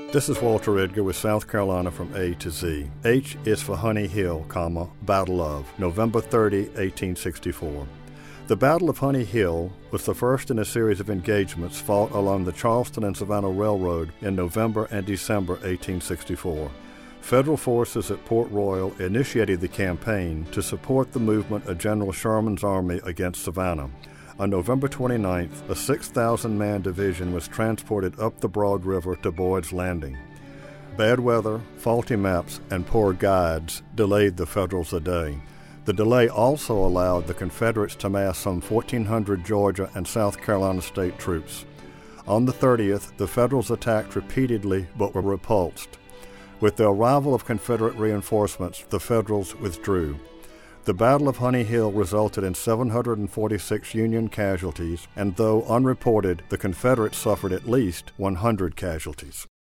This is Walter Edgar with South Carolina from A to Z. H is for Honey Hill, Battle of, November 30, 1864. The Battle of Honey Hill was the first in a series of engagements fought along the Charleston and Savannah Railroad in November and December 1864. Federal forces at Port Royal initiated the campaign to support the movement of General Sherman's army against Savannah. On November 29th, a 6,000-man division was transported up the Broad River to Boyd's Landing. Bad weather, faulty maps, and poor guides delayed the Federals a day. The delay also allowed the Confederates to mass some 1,400 Georgia and South Carolina state troops. On the 30th, the Federals attacked repeatedly but were repulsed. With the arrival of Confederate reinforcements, the Federals withdrew. The Battle of Honey Hill resulted in 746 Union casualties, and though unreported, the Confederates suffered at least 100 casualties.